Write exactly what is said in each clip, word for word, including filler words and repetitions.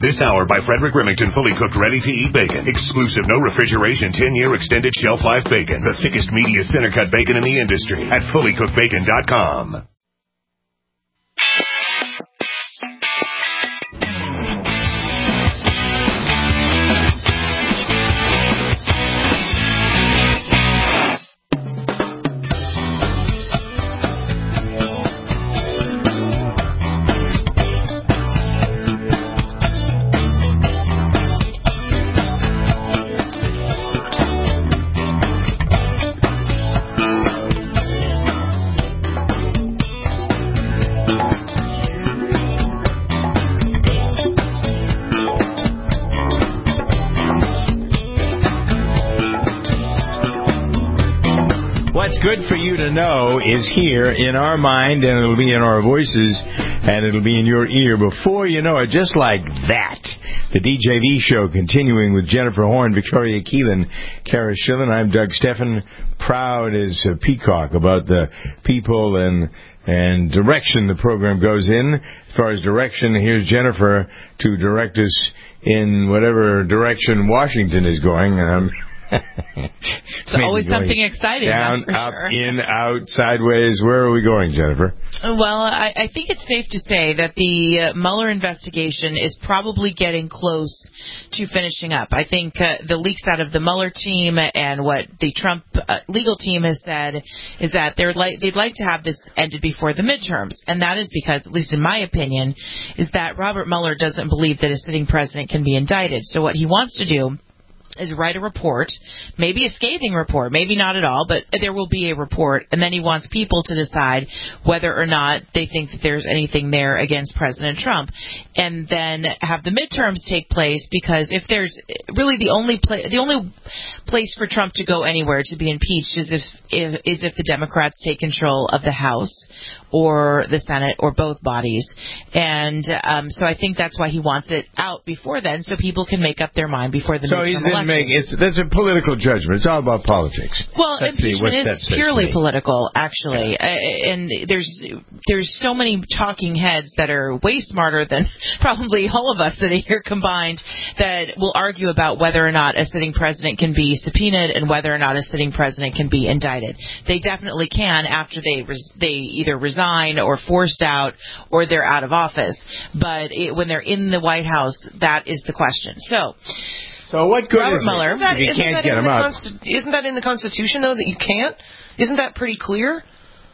This hour by Frederick Remington, fully cooked, ready-to-eat bacon. Exclusive, no refrigeration, ten-year extended shelf life bacon. The thickest, meatiest, center-cut bacon in the industry at fully cooked bacon dot com. What's good for you to know is here in our mind, and it'll be in our voices, and it'll be in your ear before you know it, just like that. The D J V Show continuing with Jennifer Horn, Victoria Keelan, Kara Schillen. I'm Doug Steffen, proud as a peacock about the people and and direction the program goes in. As far as direction, here's Jennifer to direct us in whatever direction Washington is going. Um, It's always something exciting. Down, that's for up, sure. in, out, sideways. Where are we going, Jennifer? Well, I, I think it's safe to say that the uh, Mueller investigation is probably getting close to finishing up. I think uh, the leaks out of the Mueller team and what the Trump uh, legal team has said is that they're like, they'd like to have this ended before the midterms. And that is because, at least in my opinion, is that Robert Mueller doesn't believe that a sitting president can be indicted. So what he wants to do is write a report, maybe a scathing report, maybe not at all, but there will be a report, and then he wants people to decide whether or not they think that there's anything there against President Trump, and then have the midterms take place, because if there's really the only pla- the only place for Trump to go anywhere to be impeached is if, if is if the Democrats take control of the House or the Senate or both bodies, and um, so I think that's why he wants it out before then, so people can make up their mind before the so midterm he's election. Make, it's, that's a political judgment. It's all about politics. Well, that's impeachment the, is purely political, actually, yeah. uh, and there's there's so many talking heads that are way smarter than probably all of us sitting here combined that will argue about whether or not a sitting president can be subpoenaed and whether or not a sitting president can be indicted. They definitely can after they res- they either resign or forced out or they're out of office. But it, when they're in the White House, that is the question. So. So what good Robert is Mueller, it if you isn't can't that get in him the out? Consti- isn't that in the Constitution, though, that you can't? Isn't that pretty clear?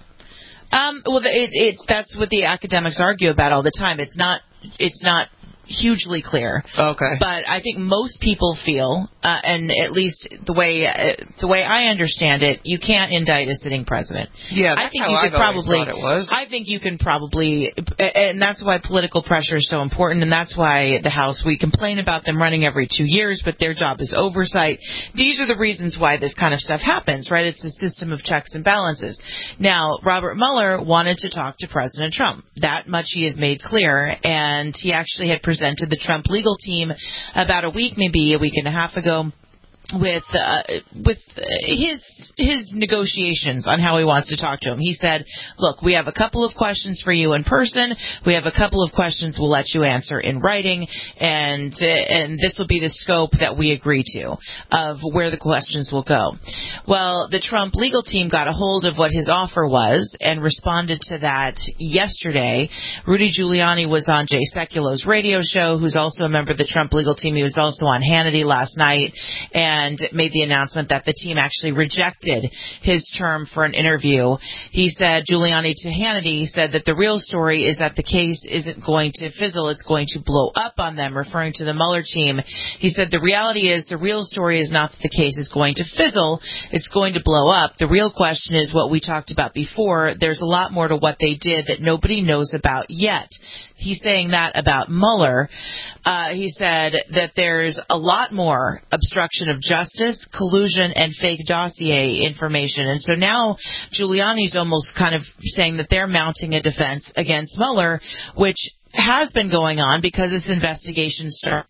Um, well, it, it's that's what the academics argue about all the time. It's not. It's not hugely clear. Okay. But I think most people feel, uh, and at least the way uh, the way I understand it, you can't indict a sitting president. Yeah, that's I think how you I've could probably. always thought it was. I think you can probably, and that's why political pressure is so important, and that's why the House, we complain about them running every two years, but their job is oversight. These are the reasons why this kind of stuff happens, right? It's a system of checks and balances. Now, Robert Mueller wanted to talk to President Trump. That much he has made clear, and he actually had presented the Trump legal team about a week, maybe a week and a half ago, with uh, with his his negotiations on how he wants to talk to him. He said, look, we have a couple of questions for you in person. We have a couple of questions we'll let you answer in writing, and uh, and this will be the scope that we agree to of where the questions will go. Well, the Trump legal team got a hold of what his offer was and responded to that yesterday. Rudy Giuliani was on Jay Sekulo's radio show, who's also a member of the Trump legal team. He was also on Hannity last night, and and made the announcement that the team actually rejected his term for an interview. He said, Giuliani to Hannity said that the real story is that the case isn't going to fizzle, it's going to blow up on them, referring to the Mueller team. He said the reality is the real story is not that the case is going to fizzle, it's going to blow up. The real question is what we talked about before. There's a lot more to what they did that nobody knows about yet. He's saying that about Mueller. Uh, he said that there's a lot more obstruction of justice, collusion, and fake dossier information. And so now Giuliani's almost kind of saying that they're mounting a defense against Mueller, which has been going on because this investigation started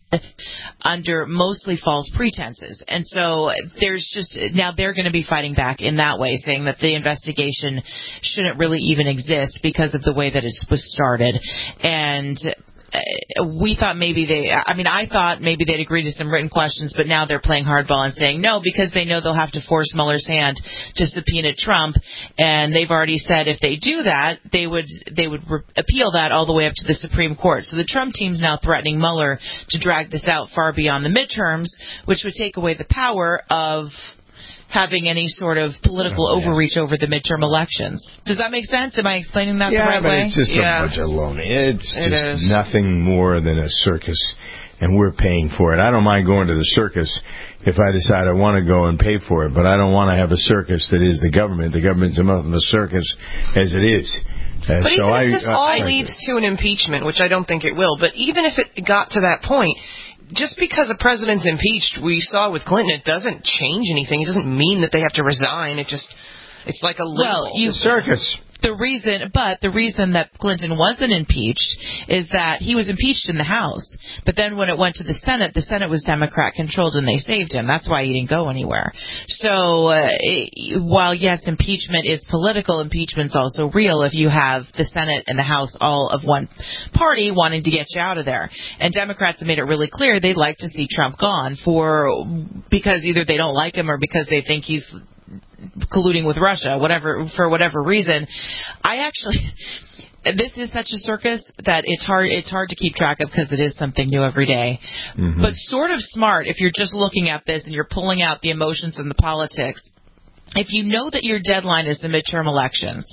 under mostly false pretenses. And so there's just, now they're going to be fighting back in that way, saying that the investigation shouldn't really even exist because of the way that it was started. And we thought maybe they, I mean, I thought maybe they'd agree to some written questions, but now they're playing hardball and saying no because they know they'll have to force Mueller's hand to subpoena Trump, and they've already said if they do that, they would they would re- appeal that all the way up to the Supreme Court. So the Trump team's now threatening Mueller to drag this out far beyond the midterms, which would take away the power of having any sort of political oh, yes. overreach over the midterm elections. Does that make sense? Am I explaining that yeah, the right but way? It's just yeah, a bunch of loaning. It's it just is. nothing more than a circus, and we're paying for it. I don't mind going to the circus if I decide I want to go and pay for it, but I don't want to have a circus that is the government. The government's enough of a circus as it is. Uh, but so even I, if this uh, all I, leads to an impeachment, which I don't think it will, but even if it got to that point, just because a president's impeached, we saw with Clinton, it doesn't change anything. It doesn't mean that they have to resign. It just, it's like a little well, you, circus. The reason, but the reason that Clinton wasn't impeached is that he was impeached in the House, but then when it went to the Senate, the Senate was Democrat controlled and they saved him. That's why he didn't go anywhere. So uh, it, while yes, impeachment is political, impeachment's also real if you have the Senate and the House all of one party wanting to get you out of there. And Democrats have made it really clear they'd like to see Trump gone for because either they don't like him or because they think he's colluding with Russia, whatever, for whatever reason. I actually, this is such a circus that it's hard, it's hard to keep track of because it is something new every day. Mm-hmm. But sort of smart if you're just looking at this and you're pulling out the emotions and the politics. If you know that your deadline is the midterm elections,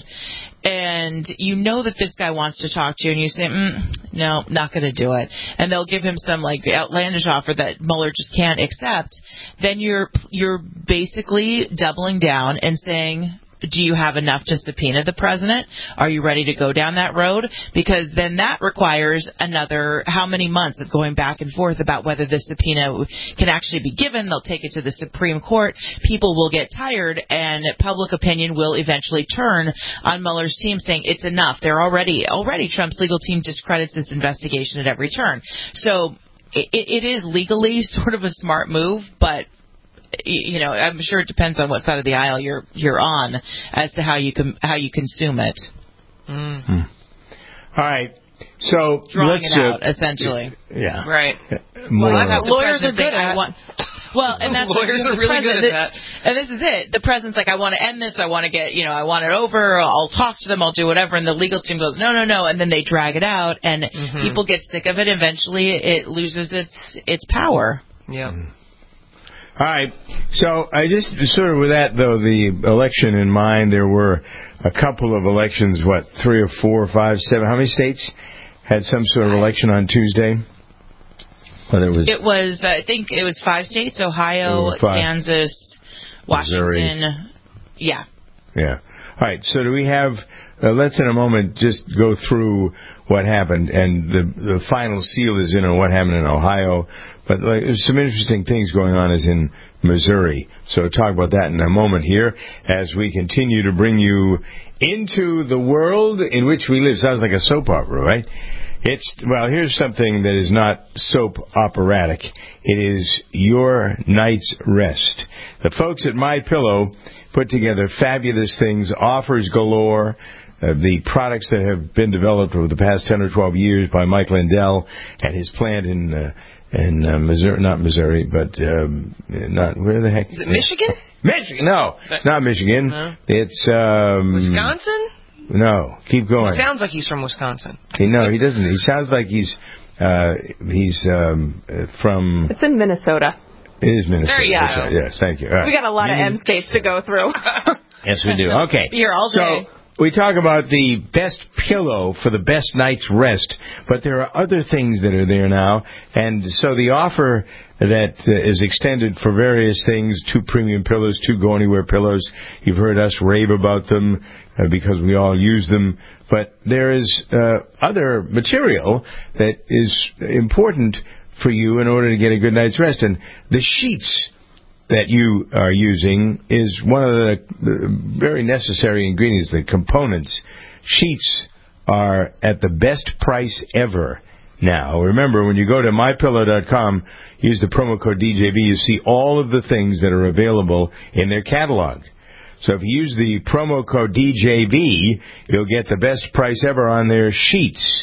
and you know that this guy wants to talk to you, and you say, mm, no, not going to do it, and they'll give him some like outlandish offer that Mueller just can't accept, then you're you're basically doubling down and saying, do you have enough to subpoena the president? Are you ready to go down that road? Because then that requires another how many months of going back and forth about whether the subpoena can actually be given. They'll take it to the Supreme Court. People will get tired, and public opinion will eventually turn on Mueller's team saying it's enough. They're already, already Trump's legal team discredits this investigation at every turn. So it, it is legally sort of a smart move, but you know, I'm sure it depends on what side of the aisle you're you're on as to how you com- how you consume it. Mm. Hmm. All right, so drawing let's, it uh, out essentially. Yeah, right. More well, that's what lawyers are good at. Want, well, and that's lawyers are really good at that. And this is it. The president's like, I want to end this. I want to get, you know, I want it over. I'll talk to them. I'll do whatever. And the legal team goes, no, no, no. And then they drag it out, and mm-hmm. people get sick of it. Eventually, it loses its its power. Yeah. Mm. All right. So I just sort of with that, though, the election in mind, there were a couple of elections, what, three or four or five, seven, how many states had some sort of election on Tuesday? Well, it was, it was I think it was five states, Ohio, Kansas, Washington. Missouri. Yeah. Yeah. All right. So do we have, uh, let's in a moment just go through what happened. And the, the final seal is in on what happened in Ohio. But like, there's some interesting things going on as in Missouri. So talk about that in a moment here as we continue to bring you into the world in which we live. Sounds like a soap opera, right? It's, well, here's something that is not soap operatic. It is your night's rest. The folks at MyPillow put together fabulous things, offers galore. Uh, the products that have been developed over the past ten or twelve years by Mike Lindell at his plant in uh, in uh, Missouri, not Missouri, but um, not where the heck is it? Michigan? Michigan? No, it's not Michigan. No. It's um, Wisconsin. No, keep going. He sounds like he's from Wisconsin. He, no, he doesn't. He sounds like he's uh, he's um, from. It's in Minnesota. It is Minnesota. There you go. Yes, thank you. All right. We got a lot of M states to go through. Yes, we do. Okay. You're all day. So, we talk about the best pillow for the best night's rest, but there are other things that are there now, and so the offer that uh, is extended for various things, two premium pillows, two go-anywhere pillows, you've heard us rave about them uh, because we all use them, but there is uh, other material that is important for you in order to get a good night's rest, and the sheets that you are using is one of the, the very necessary ingredients, the components. Sheets are at the best price ever now. Remember, when you go to my pillow dot com, use the promo code D J B, you see all of the things that are available in their catalog. So if you use the promo code D J B, you'll get the best price ever on their sheets.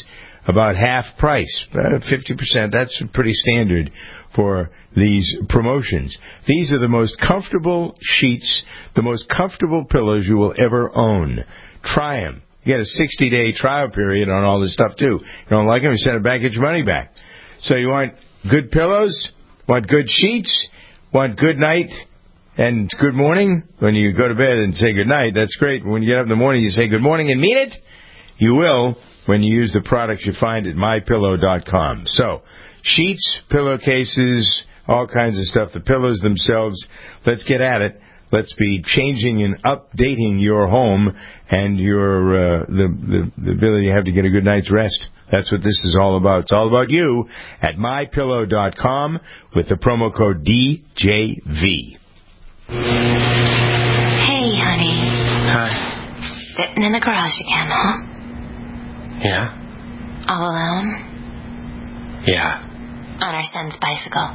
about half price, uh, fifty percent. That's pretty standard for these promotions. These are the most comfortable sheets, the most comfortable pillows you will ever own. Try them. You get a sixty-day trial period on all this stuff, too. You don't like them, you send it back, get your money back. So you want good pillows, want good sheets, want good night and good morning. When you go to bed and say good night, that's great. When you get up in the morning, you say good morning and mean it. You will when you use the products you find at my pillow dot com. So, sheets, pillowcases, all kinds of stuff, the pillows themselves. Let's get at it. Let's be changing and updating your home and your uh, the, the the ability you have to get a good night's rest. That's what this is all about. It's all about you at my pillow dot com with the promo code D J V. Hey, honey. Hi. Sitting in the garage again, huh? Yeah? All alone? Yeah. On our son's bicycle?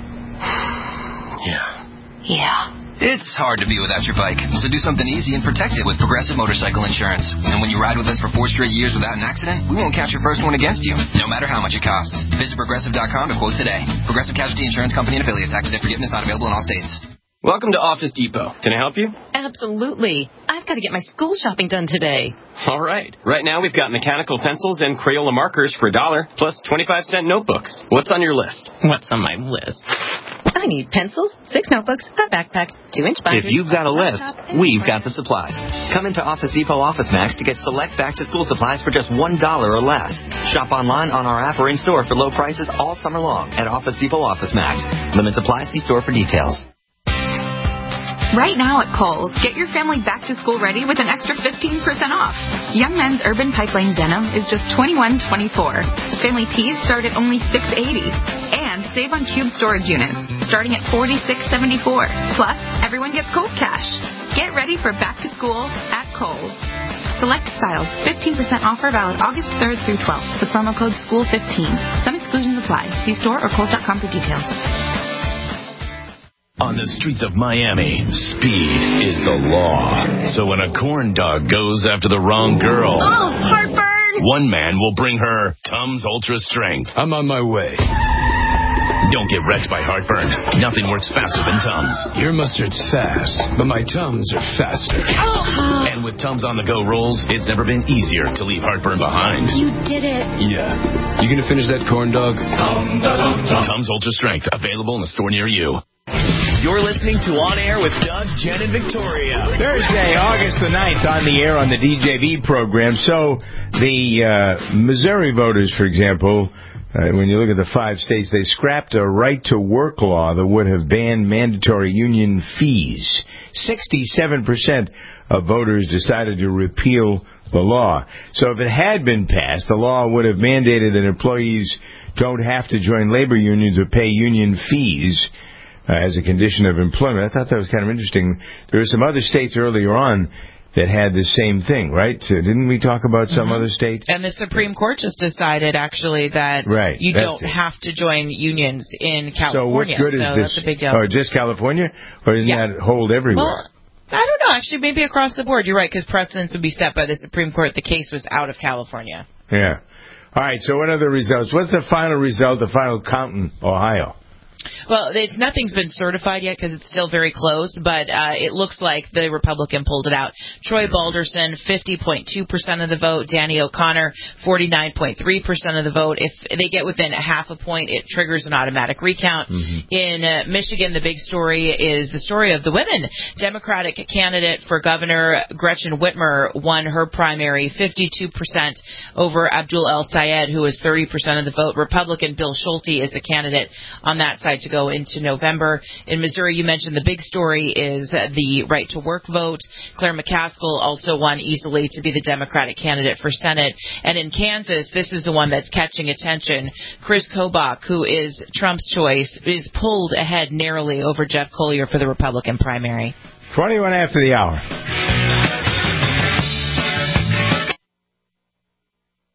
Yeah. Yeah. It's hard to be without your bike, so do something easy and protect it with Progressive Motorcycle Insurance. And when you ride with us for four straight years without an accident, we won't count your first one against you, no matter how much it costs. Visit Progressive dot com to quote today. Progressive Casualty Insurance Company and affiliates. Accident forgiveness not available in all states. Welcome to Office Depot. Can I help you? Absolutely. I've got to get my school shopping done today. All right. Right now we've got mechanical pencils and Crayola markers for a dollar, plus twenty-five cent notebooks. What's on your list? What's on my list? I need pencils, six notebooks, a backpack, two-inch binders. If you've got a list, we've got the supplies. Come into Office Depot Office Max to get select back-to-school supplies for just one dollar or less. Shop online on our app or in-store for low prices all summer long at Office Depot Office Max. Limit supply, see store for details. Right now at Kohl's, get your family back to school ready with an extra fifteen percent off. Young Men's Urban Pipeline Denim is just twenty-one twenty-four. Family tees start at only six eighty. And save on cube storage units, starting at forty-six seventy-four. Plus, everyone gets Kohl's cash. Get ready for back to school at Kohl's. Select styles, fifteen percent offer valid August third through twelfth. The promo code school fifteen. Some exclusions apply. See store or kohls dot com for details. On the streets of Miami, speed is the law. So when a corn dog goes after the wrong girl, Oh, heartburn! one man will bring her Tums Ultra Strength. I'm on my way. Don't get wrecked by heartburn. Nothing works faster than Tums. Your mustard's fast, but my Tums are faster. Oh. And with Tums on the go rolls, it's never been easier to leave heartburn behind. You did it. Yeah. You gonna finish that corn dog? Tums Ultra Strength, available in a store near you. You're listening to On Air with Doug, Jen, and Victoria. Thursday, August the ninth, on the air on the D J V program. So the uh, Missouri voters, for example, uh, when you look at the five states, they scrapped a right-to-work law that would have banned mandatory union fees. sixty-seven percent of voters decided to repeal the law. So if it had been passed, the law would have mandated that employees don't have to join labor unions or pay union fees Uh, as a condition of employment. I thought that was kind of interesting. There were some other states earlier on that had the same thing, right? So didn't we talk about some mm-hmm. other state? And the Supreme Court just decided, actually, that right, you don't it. have to join unions in California. So what good so is this? That's a big deal. Oh, just California? Or doesn't yeah. that hold everywhere? Well, I don't know. Actually, maybe across the board. You're right, because precedents would be set by the Supreme Court. The case was out of California. Yeah. All right, so what are the results? What's the final result, the final count in Ohio? Well, it's, nothing's been certified yet because it's still very close, but uh, it looks like the Republican pulled it out. Troy Balderson, fifty point two percent of the vote. Danny O'Connor, forty-nine point three percent of the vote. If they get within a half a point, it triggers an automatic recount. Mm-hmm. In uh, Michigan, the big story is the story of the women. Democratic candidate for governor Gretchen Whitmer won her primary, fifty-two percent over Abdul El Sayed, who was thirty percent of the vote. Republican Bill Schulte is the candidate on that side to go into November. In Missouri, you mentioned the big story is the right-to-work vote. Claire McCaskill also won easily to be the Democratic candidate for Senate. And in Kansas, this is the one that's catching attention. Chris Kobach, who is Trump's choice, is pulled ahead narrowly over Jeff Collier for the Republican primary. twenty-one after the hour.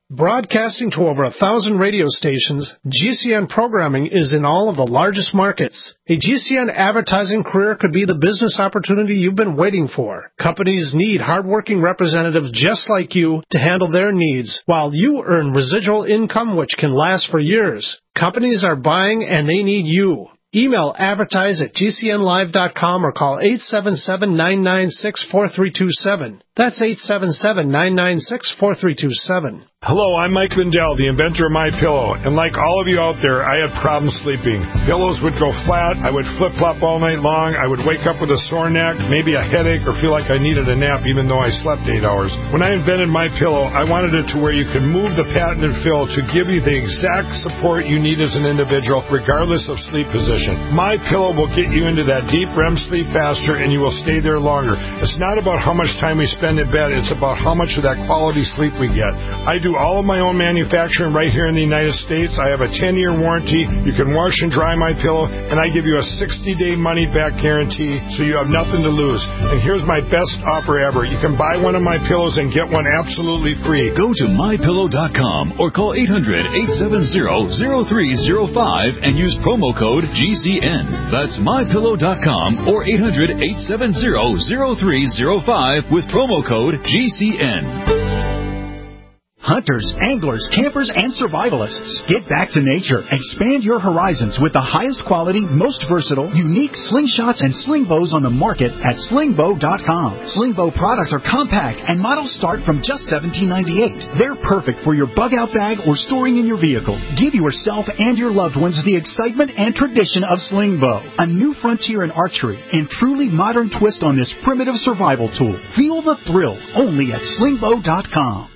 Broadcasting to over a thousand radio stations, G C N programming is in all of the largest markets. A G C N advertising career could be the business opportunity you've been waiting for. Companies need hardworking representatives just like you to handle their needs, while you earn residual income which can last for years. Companies are buying and they need you. Email advertise at G C N live dot com or call eight seven seven, nine nine six, four three two seven. That's eight seven seven, nine nine six, four three two seven. Hello, I'm Mike Lindell, the inventor of MyPillow, and like all of you out there, I had problems sleeping. Pillows would go flat, I would flip-flop all night long, I would wake up with a sore neck, maybe a headache, or feel like I needed a nap even though I slept eight hours. When I invented MyPillow, I wanted it to where you could move the patented fill to give you the exact support you need as an individual, regardless of sleep position. MyPillow will get you into that deep R E M sleep faster, and you will stay there longer. It's not about how much time we spend in bed, it's about how much of that quality sleep we get. I do all of my own manufacturing right here in the United States. I have a ten-year warranty. You can wash and dry my pillow, and I give you a sixty-day money-back guarantee, so you have nothing to lose. And here's my best offer ever. You can buy one of my pillows and get one absolutely free. Go to my pillow dot com or call eight hundred, eight seven zero, zero three zero five and use promo code G C N. That's my pillow dot com or eight hundred, eight seven zero, zero three zero five with promo code G C N. Hunters, anglers, campers, and survivalists. Get back to nature. Expand your horizons with the highest quality, most versatile, unique slingshots and sling bows on the market at sling bow dot com. Sling bow products are compact and models start from just seventeen ninety-eight. They're perfect for your bug-out bag or storing in your vehicle. Give yourself and your loved ones the excitement and tradition of sling bow. A new frontier in archery and truly modern twist on this primitive survival tool. Feel the thrill only at sling bow dot com.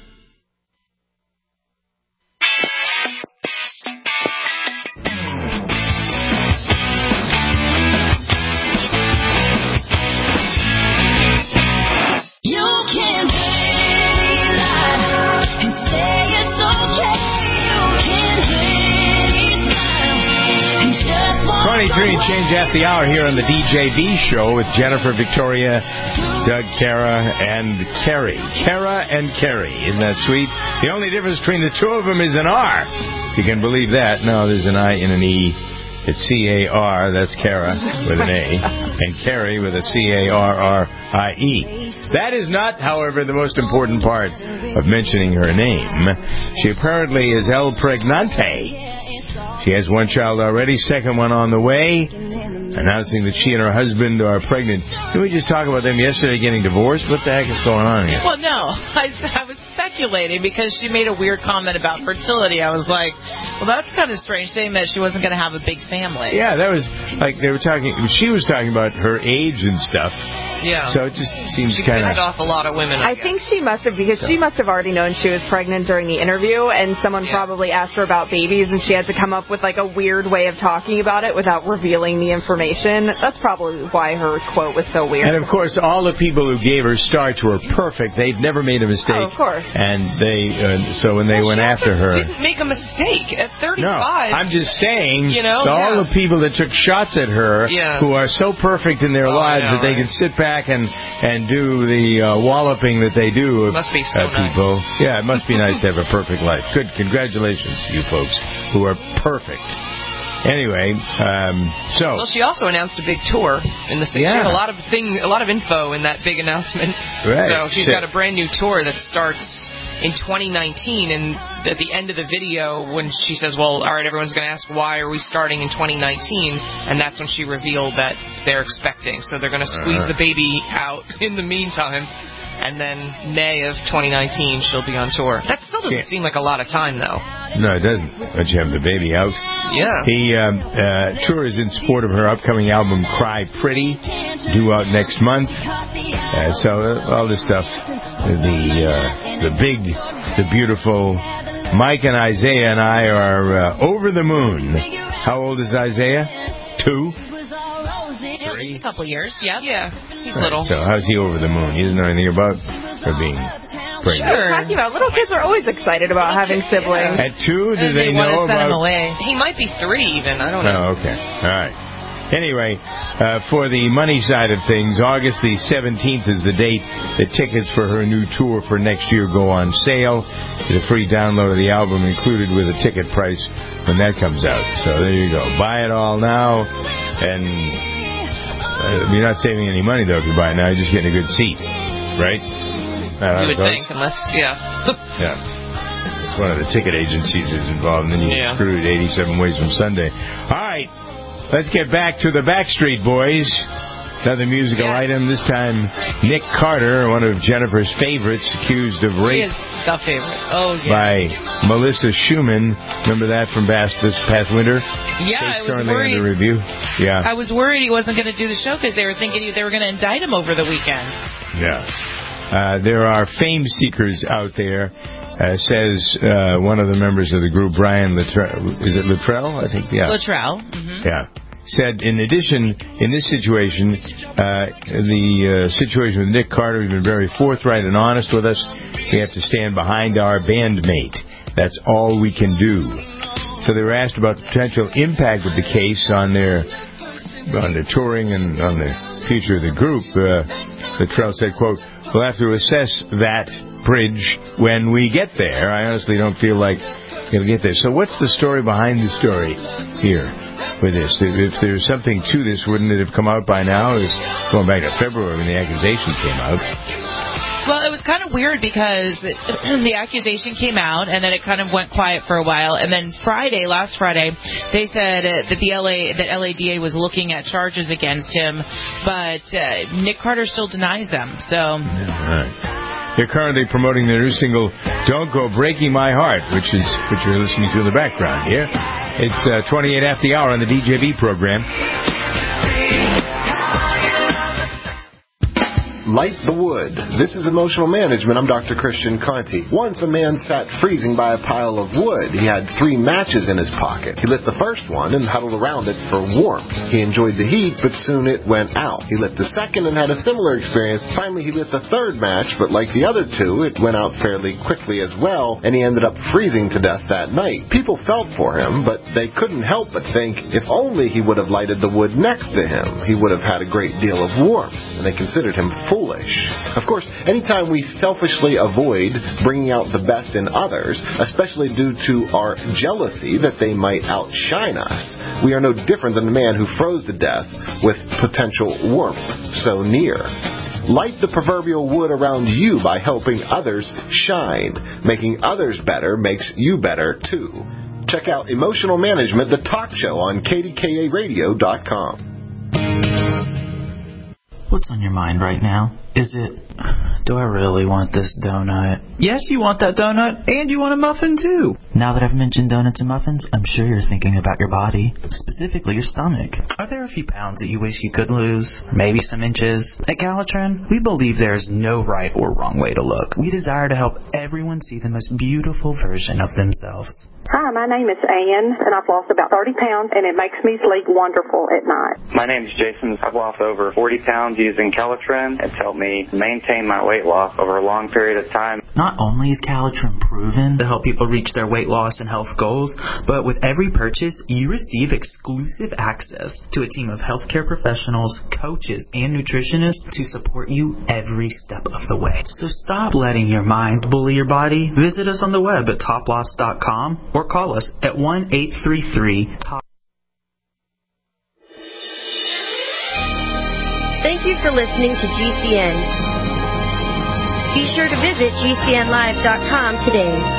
twenty-three and change after the hour here on the D J V show with Jennifer, Victoria, Doug, Kara, and Kerry. Kara and Kerry. Isn't that sweet? The only difference between the two of them is an R. You can believe that. No, there's an I and an E. It's C A R. That's Kara with an A. And Kerry with a C A R R I E. That is not, however, the most important part of mentioning her name. She apparently is El Pregnante. She has one child already, second one on the way, announcing that she and her husband are pregnant. Didn't we just talk about them yesterday getting divorced? What the heck is going on here? Well, no. I, I was speculating because she made a weird comment about fertility. I was like, well, that's kind of strange, saying that she wasn't going to have a big family. Yeah, that was like they were talking, she was talking about her age and stuff. Yeah. So it just seems she kind of... She pissed off a lot of women, I, I think she must have, because so. she must have already known she was pregnant during the interview, and someone yeah. probably asked her about babies, and she had to come up with, like, a weird way of talking about it without revealing the information. That's probably why her quote was so weird. And, of course, all the people who gave her starts were perfect. They've never made a mistake. Oh, of course. And they, uh, so when they well, went after her... didn't make a mistake. At thirty-five... No, I'm just saying, you know, all yeah. the people that took shots at her, yeah. who are so perfect in their oh, lives yeah, that they right. can sit back and... and do the uh, walloping that they do of must be so uh, people. Nice. Yeah, it must be nice to have a perfect life. Good. Congratulations to you folks who are perfect. Anyway, um, so... Well, she also announced a big tour in the city. Yeah. She had a lot of thing, a lot of info in that big announcement. Right. So she's so, got a brand new tour that starts in twenty nineteen, and at the end of the video, when she says, well, all right, everyone's going to ask, why are we starting in twenty nineteen? And that's when she revealed that they're expecting. So they're going to squeeze uh-huh. the baby out in the meantime. And then May of twenty nineteen, she'll be on tour. That still doesn't yeah. seem like a lot of time, though. No, it doesn't. But you have the baby out. Yeah. The um, uh, tour is in support of her upcoming album, Cry Pretty, due out next month. Uh, so uh, all this stuff, the uh, the big, the beautiful. Mike and Isaiah and I are uh, over the moon. How old is Isaiah? Two? Three? A couple years, yeah. Yeah, he's right, little. So how's he over the moon? He doesn't know anything about her being pregnant. Sure. Talking about little kids are always excited about having siblings. At two, do and they, they know want to send about... him away. He might be three even. I don't know. Oh, okay. All right. Anyway, uh, for the money side of things, August the seventeenth is the date that tickets for her new tour for next year go on sale. There's a free download of the album included with a ticket price when that comes out. So there you go. Buy it all now, and uh, you're not saving any money, though, if you buy it now. You're just getting a good seat, right? Uh, you would think, unless, yeah. Yeah. One of the ticket agencies is involved, and then you yeah. get screwed eighty-seven ways from Sunday. All right, let's get back to the Backstreet Boys. Another musical yeah. item. This time, Nick Carter, one of Jennifer's favorites, accused of rape. He is the favorite. Oh, yeah. By Melissa Schumann. Remember that from past, this past winter? Yeah, Case I was currently worried. under review. Yeah. I was worried he wasn't going to do the show because they were thinking they were going to indict him over the weekend. Yeah. Uh, there are fame seekers out there. Uh, says uh, one of the members of the group, Brian Luttrell. Is it Luttrell? I think, yeah. Luttrell. Mm-hmm. Yeah. Said, in addition, in this situation, uh, the uh, situation with Nick Carter has been very forthright and honest with us. We have to stand behind our bandmate. That's all we can do. So they were asked about the potential impact of the case on their on their touring and on the future of the group. Uh, Luttrell said, quote, "We'll have to assess that bridge when we get there. I honestly don't feel like we'll get there." So what's the story behind the story here with this? If there's something to this, wouldn't it have come out by now? It was going back to February when the accusation came out. Well, it was kind of weird because the accusation came out and then it kind of went quiet for a while. And then Friday, last Friday, they said uh, that the L A that L A D A was looking at charges against him, but uh, Nick Carter still denies them. So. Yeah, right. They're currently promoting their new single, "Don't Go Breaking My Heart," which is what you're listening to in the background here. It's uh, twenty-eight after the hour on the D J V program. Light the wood. This is Emotional Management. I'm Doctor Christian Conti. Once a man sat freezing by a pile of wood. He had three matches in his pocket. He lit the first one and huddled around it for warmth. He enjoyed the heat, but soon it went out. He lit the second and had a similar experience. Finally, he lit the third match, but like the other two, it went out fairly quickly as well, and he ended up freezing to death that night. People felt for him, but they couldn't help but think if only he would have lighted the wood next to him, he would have had a great deal of warmth, and they considered him foolish. Of course, anytime we selfishly avoid bringing out the best in others, especially due to our jealousy that they might outshine us, we are no different than the man who froze to death with potential warmth so near. Light the proverbial wood around you by helping others shine. Making others better makes you better, too. Check out Emotional Management, the talk show on K D K A radio dot com. What's on your mind right now? Is it, do I really want this donut? Yes, you want that donut, and you want a muffin, too. Now that I've mentioned donuts and muffins, I'm sure you're thinking about your body, specifically your stomach. Are there a few pounds that you wish you could lose? Maybe some inches? At Calitrin, we believe there is no right or wrong way to look. We desire to help everyone see the most beautiful version of themselves. Hi, my name is Ann, and I've lost about thirty pounds, and it makes me sleep wonderful at night. My name is Jason. I've lost over forty pounds using Calitrin. It's helped me maintain my weight loss over a long period of time. Not only is Calitrin proven to help people reach their weight loss and health goals, but with every purchase, you receive exclusive access to a team of healthcare professionals, coaches, and nutritionists to support you every step of the way. So stop letting your mind bully your body. Visit us on the web at top loss dot com or call us at one eight three three top. Thank you for listening to G C N. Be sure to visit G C N live dot com today.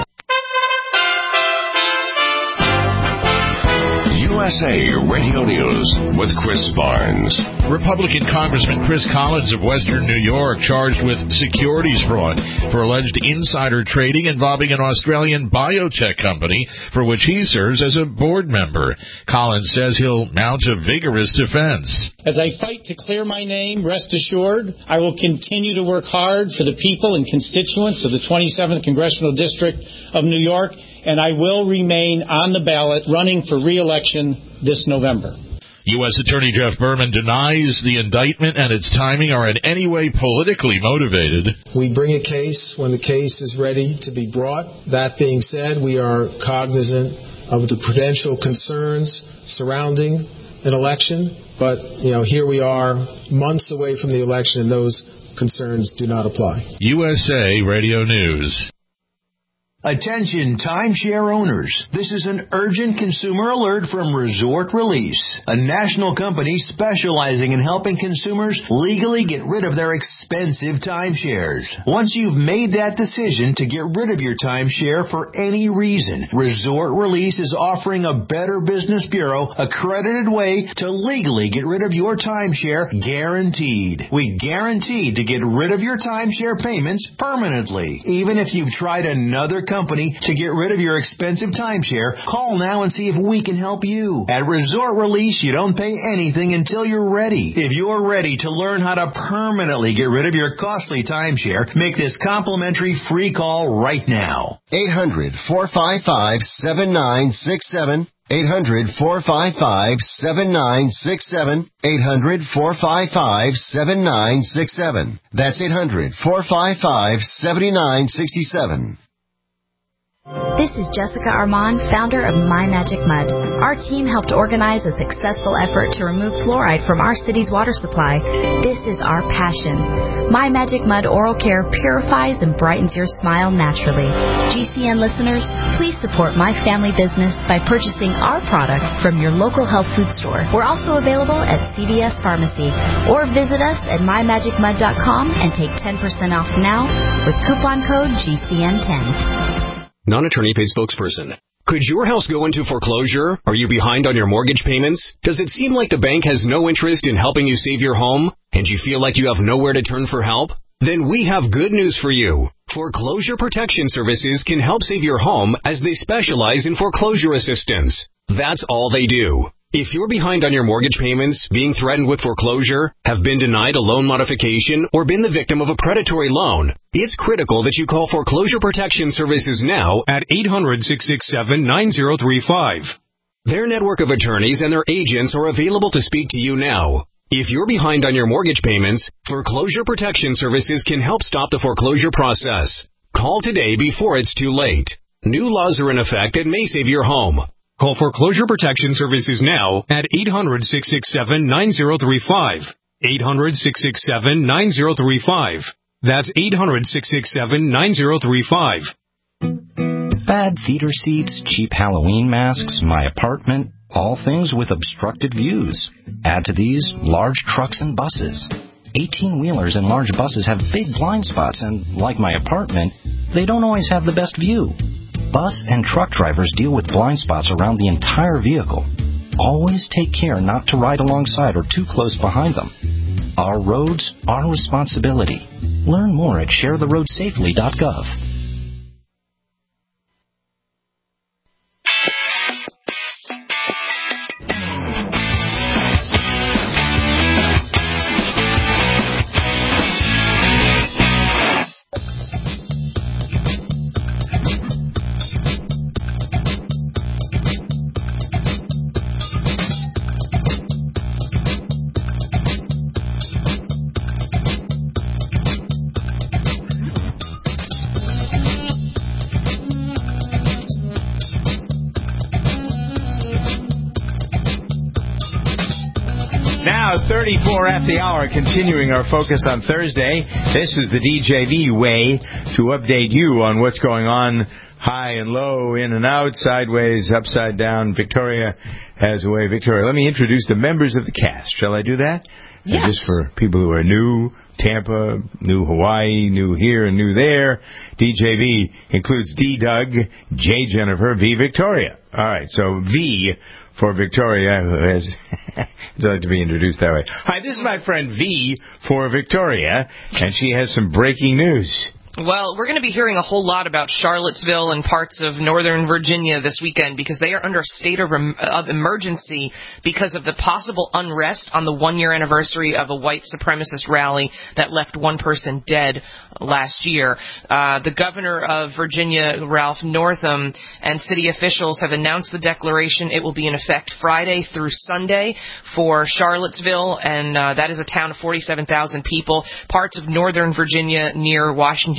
U S A Radio News with Chris Barnes. Republican Congressman Chris Collins of Western New York charged with securities fraud for alleged insider trading involving an Australian biotech company for which he serves as a board member. Collins says he'll mount a vigorous defense. As I fight to clear my name, rest assured, I will continue to work hard for the people and constituents of the twenty-seventh Congressional District of New York, and I will remain on the ballot running for re-election this November. U S Attorney Jeff Berman denies the indictment and its timing are in any way politically motivated. We bring a case when the case is ready to be brought. That being said, we are cognizant of the prudential concerns surrounding an election, but, you know, here we are months away from the election, and those concerns do not apply. U S A Radio News. Attention timeshare owners. This is an urgent consumer alert from Resort Release, a national company specializing in helping consumers legally get rid of their expensive timeshares. Once you've made that decision to get rid of your timeshare for any reason, Resort Release is offering a Better Business Bureau accredited way to legally get rid of your timeshare, guaranteed. We guarantee to get rid of your timeshare payments permanently. Even if you've tried another company to get rid of your expensive timeshare, call now and see if we can help you. At Resort Release, you don't pay anything until you're ready. If you're ready to learn how to permanently get rid of your costly timeshare, make this complimentary free call right now. eight hundred, four five five, seven nine six seven. eight hundred, four five five, seven nine six seven. eight hundred, four five five, seven nine six seven. That's eight hundred, four five five, seven nine six seven. This is Jessica Armand, founder of My Magic Mud. Our team helped organize a successful effort to remove fluoride from our city's water supply. This is our passion. My Magic Mud Oral Care purifies and brightens your smile naturally. G C N listeners, please support my family business by purchasing our product from your local health food store. We're also available at C V S Pharmacy, or visit us at my magic mud dot com and take ten percent off now with coupon code G C N ten. Non-attorney paid spokesperson. Could your house go into foreclosure? Are you behind on your mortgage payments? Does it seem like the bank has no interest in helping you save your home, and you feel like you have nowhere to turn for help? Then we have good news for you. Foreclosure Protection Services can help save your home as they specialize in foreclosure assistance. That's all they do. If you're behind on your mortgage payments, being threatened with foreclosure, have been denied a loan modification, or been the victim of a predatory loan, it's critical that you call Foreclosure Protection Services now at eight hundred, six six seven, nine zero three five. Their network of attorneys and their agents are available to speak to you now. If you're behind on your mortgage payments, Foreclosure Protection Services can help stop the foreclosure process. Call today before it's too late. New laws are in effect that may save your home. Call Foreclosure Protection Services now at eight hundred, six six seven, nine zero three five. eight hundred, six six seven, nine zero three five. That's eight hundred, six six seven, nine zero three five. Bad theater seats, cheap Halloween masks, my apartment, all things with obstructed views. Add to these large trucks and buses. eighteen-wheelers and large buses have big blind spots, and like my apartment, they don't always have the best view. Bus and truck drivers deal with blind spots around the entire vehicle. Always take care not to ride alongside or too close behind them. Our roads, our responsibility. Learn more at share the road safely dot gov. thirty-four at the hour, continuing our focus on Thursday. This is the D J V way to update you on what's going on high and low, in and out, sideways, upside down. Victoria has a way. Victoria, let me introduce the members of the cast. Shall I do that? Yes. And just for people who are new, Tampa, new Hawaii, new here, and new there, D J V includes D. Doug, J. Jennifer, V. Victoria. All right, so V for Victoria, who has would like to be introduced that way. Hi, this is my friend V for Victoria, and she has some breaking news. Well, we're going to be hearing a whole lot about Charlottesville and parts of Northern Virginia this weekend because they are under a state of, rem- of emergency because of the possible unrest on the one-year anniversary of a white supremacist rally that left one person dead last year. Uh, the governor of Virginia, Ralph Northam, and city officials have announced the declaration. It will be in effect Friday through Sunday for Charlottesville, and uh, that is a town of forty-seven thousand people. Parts of Northern Virginia near Washington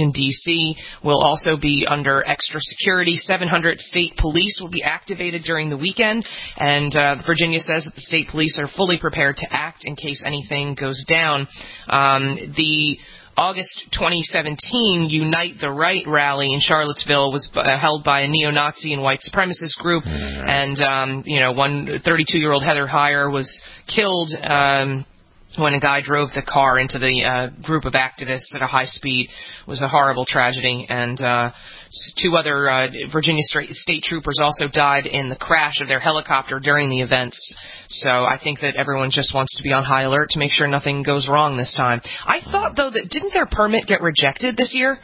Washington, D C will also be under extra security. seven hundred state police will be activated during the weekend, and uh, Virginia says that the state police are fully prepared to act in case anything goes down. Um, the August twenty seventeen Unite the Right rally in Charlottesville was uh, held by a neo-Nazi and white supremacist group, mm-hmm. and um, you know, one thirty-two-year-old Heather Heyer was killed um, when a guy drove the car into the uh, group of activists at a high speed. It was a horrible tragedy, and uh, two other uh, Virginia state troopers also died in the crash of their helicopter during the events. So I think that everyone just wants to be on high alert to make sure nothing goes wrong this time. I thought, though, that didn't their permit get rejected this year?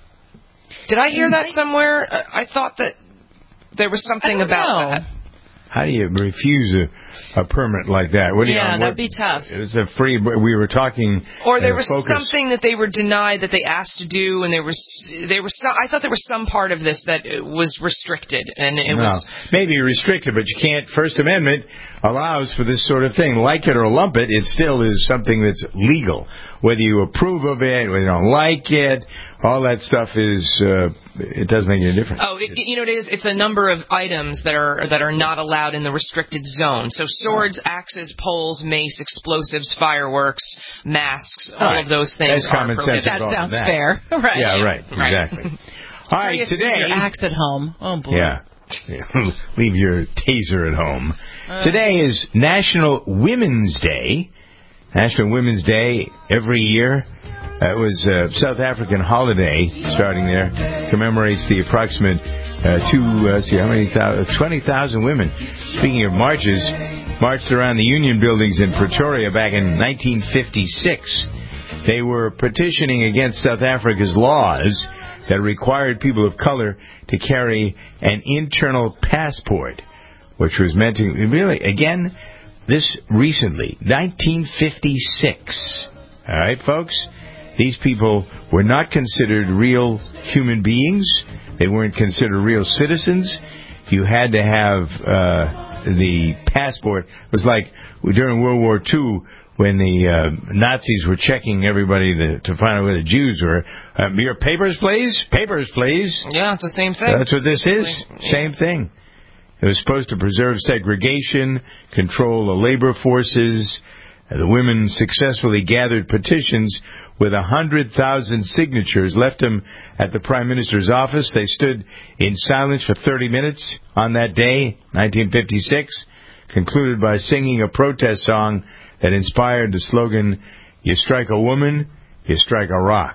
Did I hear that somewhere? I thought that there was something about know. that. How do you refuse a, a permit like that? What do yeah, you, that'd what, be tough. It's a free. We were talking. Or there uh, was focus. something that they were denied that they asked to do, and there was there was some, I thought there was some part of this that was restricted, and it no, was maybe restricted, but you can't. First Amendment allows for this sort of thing. Like it or lump it, it still is something that's legal. Whether you approve of it, whether you don't like it, all that stuff is. Uh, it doesn't make any difference. Oh, it, you know it is. It's a number of items that are that are not allowed in the restricted zone. So swords, axes, poles, mace, explosives, fireworks, masks, all right. of those things. That's are common sense. That sounds that. fair, right? Yeah, right. right. Exactly. All right, so today. Leave your axe at home. Oh boy. Yeah. yeah. Leave your taser at home. Uh. Today is National Women's Day. National Women's Day every year. That was a South African holiday starting there. Commemorates the approximate uh, two, uh, let's see, how many thousand? twenty thousand women. Speaking of marches, marched around the Union buildings in Pretoria back in nineteen fifty-six. They were petitioning against South Africa's laws that required people of color to carry an internal passport, which was meant to, really, again, this recently, nineteen fifty-six. All right, folks? These people were not considered real human beings. They weren't considered real citizens. You had to have uh, the passport. It was like during World War Two when the uh, Nazis were checking everybody to, to find out where the Jews were. Um, your papers, please? Papers, please? Yeah, it's the same thing. That's what this is. Yeah. Same thing. It was supposed to preserve segregation, control the labor forces. The women successfully gathered petitions with one hundred thousand signatures, left them at the Prime Minister's office. They stood in silence for thirty minutes on that day, nineteen fifty-six, concluded by singing a protest song that inspired the slogan, "You strike a woman, you strike a rock."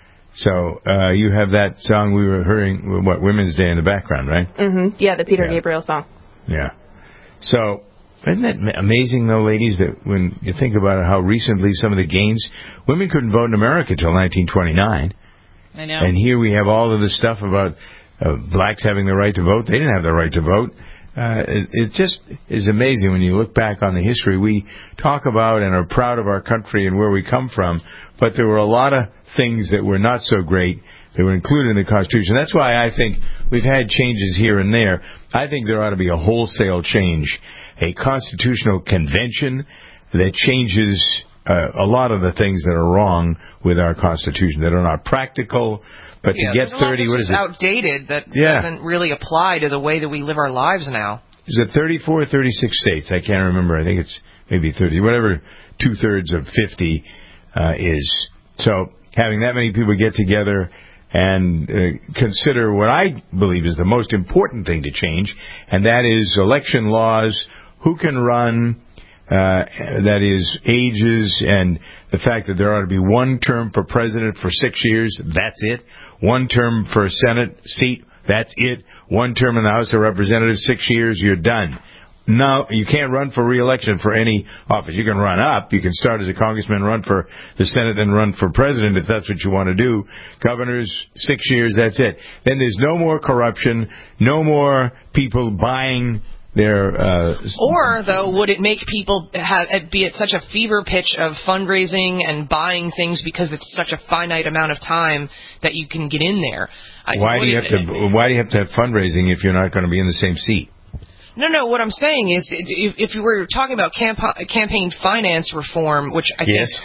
So uh, you have that song we were hearing, what, Women's Day in the background, right? Mm-hmm. Yeah, the Peter yeah. Gabriel song. Yeah. So... Isn't that amazing, though, ladies, that when you think about how recently some of the gains, women couldn't vote in America until nineteen twenty-nine. I know. And here we have all of this stuff about uh, blacks having the right to vote. They didn't have the right to vote. Uh, it, it just is amazing when you look back on the history. We talk about and are proud of our country and where we come from, but there were a lot of things that were not so great that were included in the Constitution. That's why I think we've had changes here and there. I think there ought to be a wholesale change, a constitutional convention that changes uh, a lot of the things that are wrong with our Constitution, that are not practical. But yeah, to get thirty, what is it? Outdated that yeah. doesn't really apply to the way that we live our lives now. Is it thirty-four or thirty-six states? I can't remember. I think it's maybe thirty. Whatever two-thirds of fifty uh, is. So having that many people get together and uh, consider what I believe is the most important thing to change, and that is election laws, who can run, uh, that is ages, and the fact that there ought to be one term for president for six years, that's it. One term for a Senate seat, that's it. One term in the House of Representatives, six years, you're done. No, you can't run for re-election for any office. You can run up. You can start as a congressman, run for the Senate, and run for president if that's what you want to do. Governors, six years, that's it. Then there's no more corruption, no more people buying their... Uh, or, though, would it make people have, be at such a fever pitch of fundraising and buying things because it's such a finite amount of time that you can get in there? Why do you have to? Why do you have to have fundraising if you're not going to be in the same seat? No, no, what I'm saying is if, if you were talking about camp- campaign finance reform, which I yes. think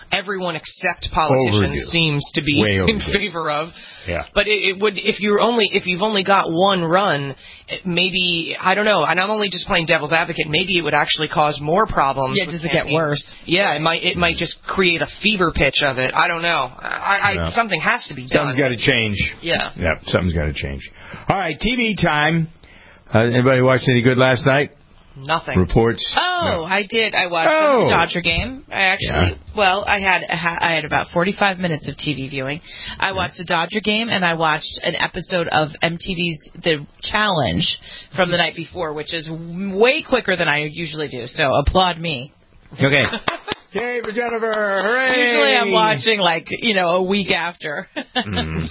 everyone except politicians Overdue. seems to be Way in overdue. favor of. Yeah. But it, it would if you're only if you've only got one run, it maybe I don't know. And I'm only just playing devil's advocate. Maybe it would actually cause more problems. Yeah, does it get campaign. worse? Yeah, it might. It might just create a fever pitch of it. I don't know. I, I Yeah. something has to be done. Something's got to change. Yeah. Yeah, something's got to change. All right, T V time. Uh, anybody watch any good last night? Nothing. Reports? Oh, No. I did. I watched Oh. the Dodger game. I actually, Yeah. well, I had a ha- I had about forty-five minutes of T V viewing. I watched the Dodger game, and I watched an episode of M T V's The Challenge from the night before, which is way quicker than I usually do. So applaud me. Okay. Yay for Jennifer! Hooray! Usually I'm watching like you know a week after. Mm.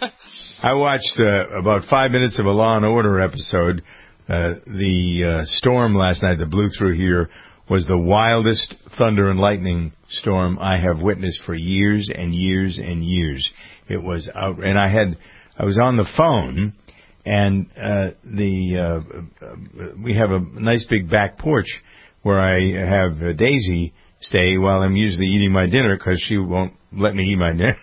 I watched uh, about five minutes of a Law and Order episode. Uh, the uh, storm last night that blew through here was the wildest thunder and lightning storm I have witnessed for years and years and years. It was out, and I had I was on the phone, and uh, the uh, uh, we have a nice big back porch where I have uh, Daisy stay while I'm usually eating my dinner because she won't let me eat my dinner.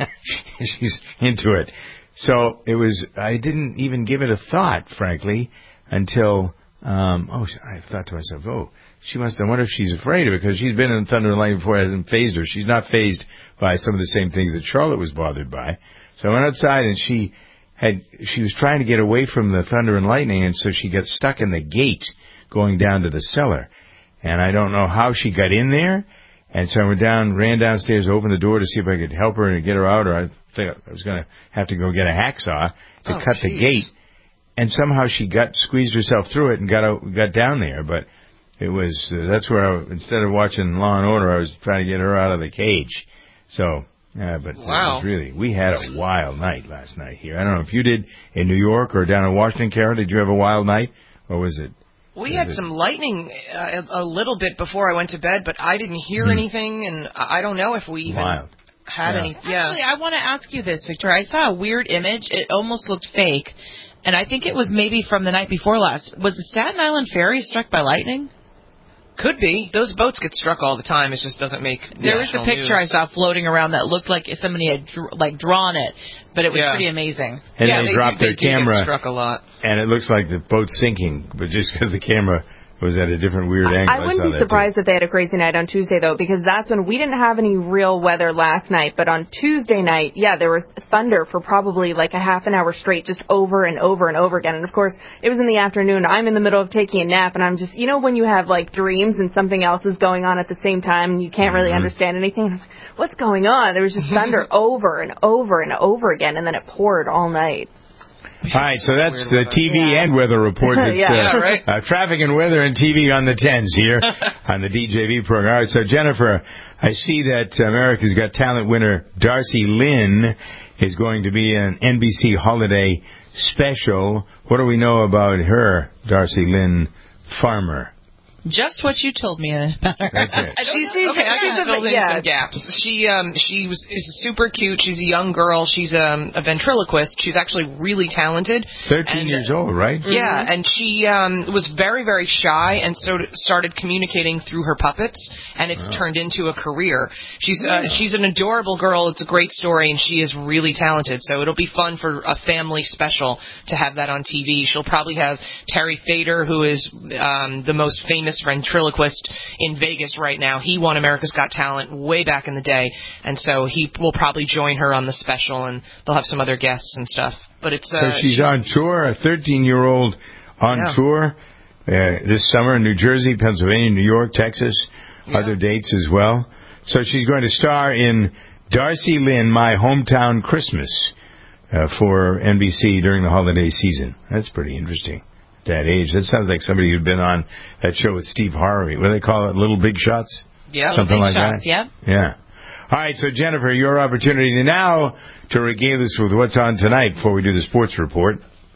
She's into it. So it was, I didn't even give it a thought, frankly, until, um, oh, I thought to myself, oh, she must, I wonder if she's afraid of it because she's been in thunder and lightning before. It hasn't phased her. She's not phased by some of the same things that Charlotte was bothered by. So I went outside and she had, she was trying to get away from the thunder and lightning, and so she got stuck in the gate going down to the cellar. And I don't know how she got in there. And so I went down, ran downstairs, opened the door to see if I could help her and get her out, or I think I was going to have to go get a hacksaw to Oh, cut the geez. gate. And somehow she got squeezed herself through it and got out, got down there. But it was uh, that's where I, instead of watching Law and Order, I was trying to get her out of the cage. So, yeah, but Wow. it was really, we had a wild night last night here. I don't know if you did in New York or down in Washington, Carol. Did you have a wild night, or was it? We had some lightning uh, a little bit before I went to bed, but I didn't hear Hmm. anything, and I don't know if we even Wild. had Yeah. any. Yeah. Actually, I want to ask you this, Victor. I saw a weird image. It almost looked fake, and I think it was maybe from the night before last. Was the Staten Island ferry struck by lightning? Could be. Those boats get struck all the time. It just doesn't make. There was a national picture I news. saw floating around that looked like somebody had dr- like drawn it, but it was Yeah. pretty amazing. And yeah, they, they dropped do, their they do get camera, struck a lot. and it looks like the boat's sinking, but just because the camera was at a different weird angle. I wouldn't saw be that surprised if they had a crazy night on Tuesday, though, because that's when we didn't have any real weather last night. But on Tuesday night, yeah, there was thunder for probably like a half an hour straight, just over and over and over again. And, of course, it was in the afternoon. I'm in the middle of taking a nap, and I'm just, you know, when you have, like, dreams and something else is going on at the same time and you can't really Mhm. understand anything. I was like, what's going on? There was just thunder over and over and over again, and then it poured all night. All right, so that's the T V Yeah. and weather report. It's, Yeah. uh, Yeah, right. uh, traffic and weather and T V on the tens here on the D J V program. All right, so Jennifer, I see that America's Got Talent winner Darcy Lynn is going to be an N B C holiday special. What do we know about her, Darcy Lynn Farmer? Just what you told me about her. That's it. I don't She's know. okay. I she's can a- fill in yeah. some gaps. She um she was is super cute. She's a young girl. She's um, a ventriloquist. She's actually really talented. Thirteen And, years old, right? Yeah, and she um, was very, very shy, and so started communicating through her puppets, and it's Wow. turned into a career. She's uh, she's an adorable girl. It's a great story, and she is really talented. So it'll be fun for a family special to have that on T V. She'll probably have Terry Fader, who is um, the most famous ventriloquist in Vegas right now. He won America's Got Talent way back in the day, and so he will probably join her on the special, and they'll have some other guests and stuff. But it's uh, So she's on tour, a thirteen-year-old on Yeah. tour uh, this summer in New Jersey, Pennsylvania, New York, Texas, Yeah. other dates as well. So she's going to star in Darcy Lynn, My Hometown Christmas, uh, for N B C during the holiday season. That's pretty interesting. That age. That sounds like somebody who'd been on that show with Steve Harvey. What do they call it? Little Big Shots? Yeah, Something Big like shots, that? yeah. Yeah. All right, so Jennifer, your opportunity now to regale us with what's on tonight before we do the sports report.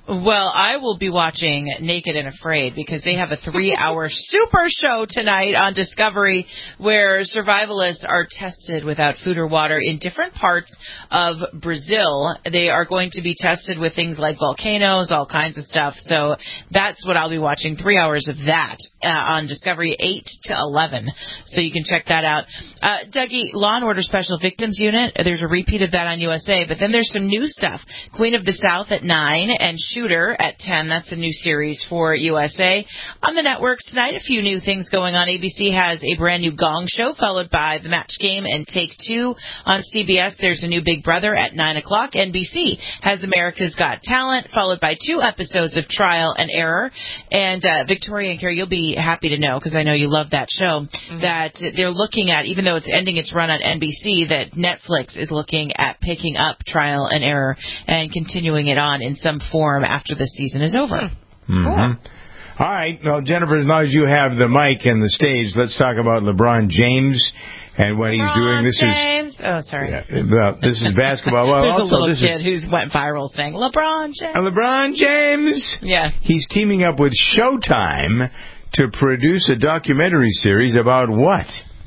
Well, I will be watching Naked and Afraid because they have a three-hour super show tonight on Discovery where survivalists are tested without food or water in different parts of Brazil. They are going to be tested with things like volcanoes, all kinds of stuff. So that's what I'll be watching, three hours of that uh, on Discovery, eight to eleven. So you can check that out. Uh, Dougie, Law and Order Special Victims Unit, there's a repeat of that on U S A, but then there's some new stuff. Queen of the South at nine and Shooter at ten. That's a new series for U S A. On the networks tonight, a few new things going on. A B C has a brand new Gong Show, followed by The Match Game and Take Two. On C B S, there's a new Big Brother at nine o'clock. N B C has America's Got Talent, followed by two episodes of Trial and Error. And uh, Victoria and Carrie, you'll be happy to know, because I know you love that show, mm-hmm. that they're looking at, even though it's ending its run on N B C, that Netflix is looking at picking up Trial and Error and continuing it on in some form after the season is over. Mm-hmm. Cool. All right. Well, Jennifer, as long as you have the mic and the stage, let's talk about LeBron James and what LeBron he's doing. This James. is oh, sorry. Yeah, well, this is basketball. Well, There's also, a little this kid is, who's went viral saying LeBron James. Uh, LeBron James. Yeah. He's teaming up with Showtime to produce a documentary series about what?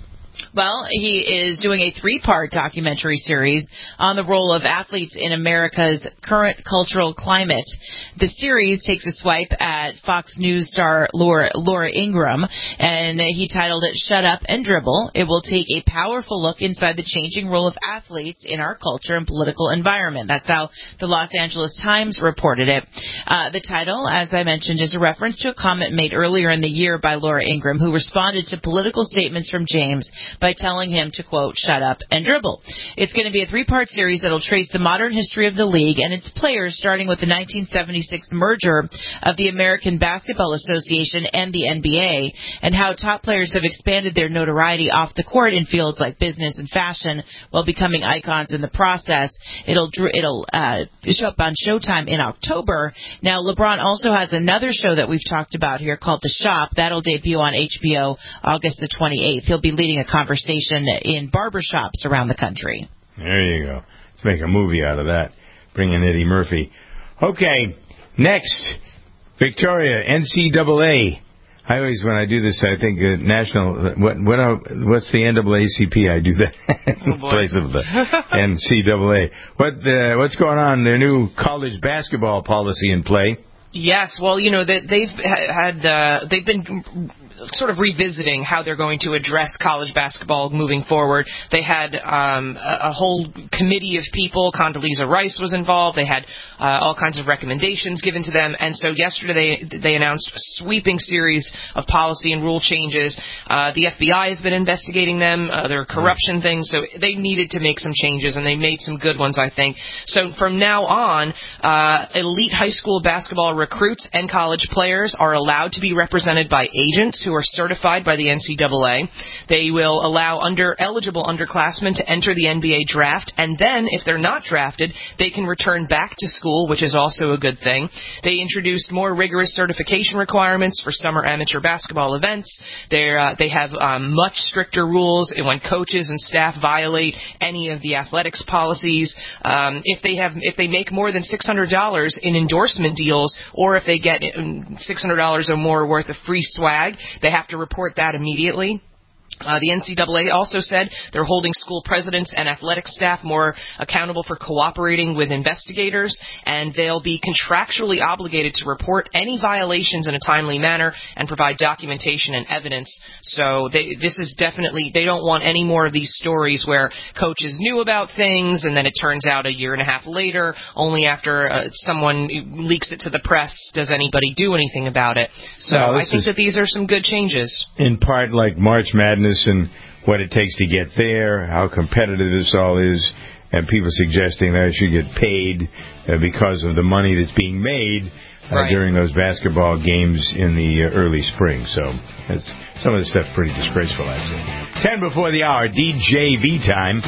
Well, he is doing a three-part documentary series on the role of athletes in America's current cultural climate. The series takes a swipe at Fox News star Laura, Laura Ingraham, and he titled it Shut Up and Dribble. It will take a powerful look inside the changing role of athletes in our culture and political environment. That's how the Los Angeles Times reported it. Uh, the title, as I mentioned, is a reference to a comment made earlier in the year by Laura Ingraham, who responded to political statements from James by telling him to, quote, shut up and dribble. It's going to be a three-part series that will trace the modern history of the league and its players, starting with the nineteen seventy-six merger of the American Basketball Association and the N B A, and how top players have expanded their notoriety off the court in fields like business and fashion while becoming icons in the process. It'll it'll uh, show up on Showtime in October. Now, LeBron also has another show that we've talked about here called The Shop. That'll debut on H B O August the twenty-eighth. He'll be leading a conversation in barbershops around the country. There you go. Let's make a movie out of that. Bring in Eddie Murphy. Okay, next, Victoria, N C double A. I always, when I do this, I think uh, national. What what are, what's the N double A C P? I do that in oh place of the N C double A. What uh, what's going on? Their new college basketball policy in play. Yes, well, you know, they, they've had uh, they've been sort of revisiting how they're going to address college basketball moving forward. They had um, a, a whole committee of people. Condoleezza Rice was involved. They had uh, all kinds of recommendations given to them. And so yesterday they, they announced a sweeping series of policy and rule changes. Uh, the F B I has been investigating them. Uh, there are corruption things. So they needed to make some changes, and they made some good ones, I think. So from now on, uh, elite high school basketball recruits and college players are allowed to be represented by agents who are certified by the N C double A. They will allow under eligible underclassmen to enter the N B A draft, and then, if they're not drafted, they can return back to school, which is also a good thing. They introduced more rigorous certification requirements for summer amateur basketball events. They're, uh, they have um, much stricter rules when coaches and staff violate any of the athletics policies. Um, if they have, if they make more than six hundred dollars in endorsement deals, or if they get six hundred dollars or more worth of free swag, they have to report that immediately. Uh, the N C double A also said they're holding school presidents and athletic staff more accountable for cooperating with investigators, and they'll be contractually obligated to report any violations in a timely manner and provide documentation and evidence. So they, this is definitely, they don't want any more of these stories where coaches knew about things and then it turns out a year and a half later, only after uh, someone leaks it to the press, does anybody do anything about it. So no, I think that these are some good changes. In part like March Madness and what it takes to get there, how competitive this all is, and people suggesting that I should get paid uh, because of the money that's being made uh, right. during those basketball games in the uh, early spring. So that's, some of this stuff's pretty disgraceful, I'd say. Ten before the hour, D J V time.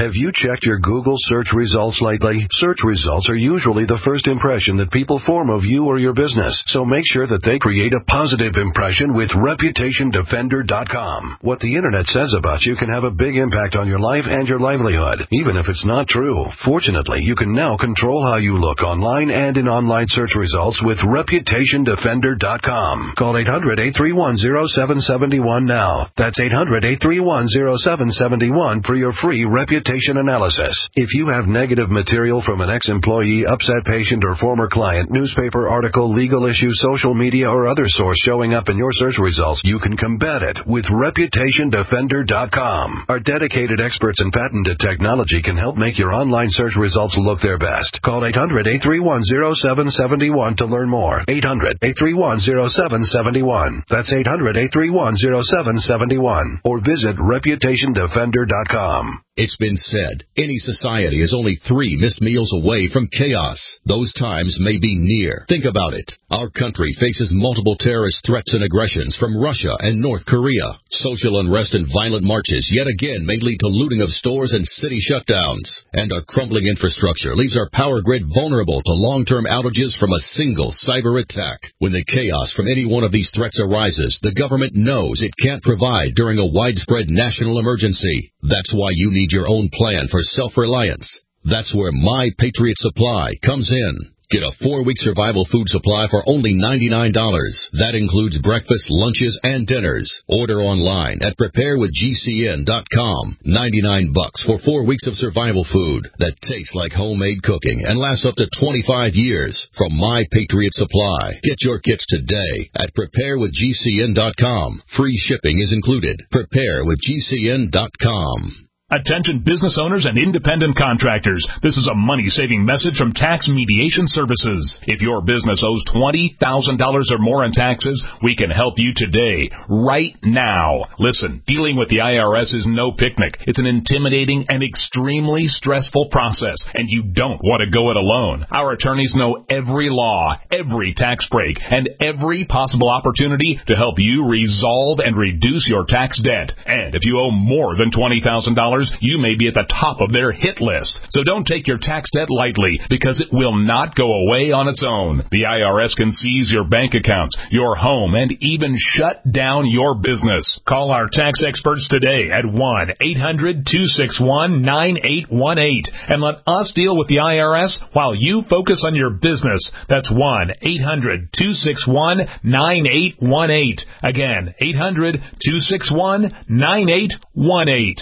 Have you checked your Google search results lately? Search results are usually the first impression that people form of you or your business, so make sure that they create a positive impression with Reputation Defender dot com. What the Internet says about you can have a big impact on your life and your livelihood, even if it's not true. Fortunately, you can now control how you look online and in online search results with Reputation Defender dot com. Call eight hundred, eight three one, zero seven seven one now. That's eight hundred, eight three one, zero seven seven one for your free reputation analysis. If you have negative material from an ex-employee, upset patient, or former client, newspaper article, legal issue, social media, or other source showing up in your search results, you can combat it with Reputation Defender dot com. Our dedicated experts in patented technology can help make your online search results look their best. Call eight hundred, eight three one, zero seven seven one to learn more. eight hundred, eight three one, zero seven seven one. That's eight hundred, eight three one, zero seven seven one. Or visit Reputation Defender dot com. It's been said, any society is only three missed meals away from chaos. Those times may be near. Think about it. Our country faces multiple terrorist threats and aggressions from Russia and North Korea. Social unrest and violent marches yet again may lead to looting of stores and city shutdowns. And our crumbling infrastructure leaves our power grid vulnerable to long-term outages from a single cyber attack. When the chaos from any one of these threats arises, the government knows it can't provide during a widespread national emergency. That's why you need your own plan for self-reliance. That's where My Patriot Supply comes in. Get a four-week survival food supply for only ninety-nine dollars. That includes breakfast, lunches, and dinners. Order online at prepare with G C N dot com. ninety-nine bucks for four weeks of survival food that tastes like homemade cooking and lasts up to twenty-five years from My Patriot Supply. Get your kits today at prepare with G C N dot com. Free shipping is included. prepare with G C N dot com. Attention business owners and independent contractors. This is a money-saving message from Tax Mediation Services. If your business owes twenty thousand dollars or more in taxes, we can help you today, right now. Listen, dealing with the I R S is no picnic. It's an intimidating and extremely stressful process, and you don't want to go it alone. Our attorneys know every law, every tax break, and every possible opportunity to help you resolve and reduce your tax debt. And if you owe more than twenty thousand dollars, you may be at the top of their hit list. So don't take your tax debt lightly, because it will not go away on its own. The I R S can seize your bank accounts, your home, and even shut down your business. Call our tax experts today at one eight hundred, two six one, nine eight one eight and let us deal with the I R S while you focus on your business. That's one eight hundred, two six one, nine eight one eight. Again, eight hundred, two six one, nine eight one eight.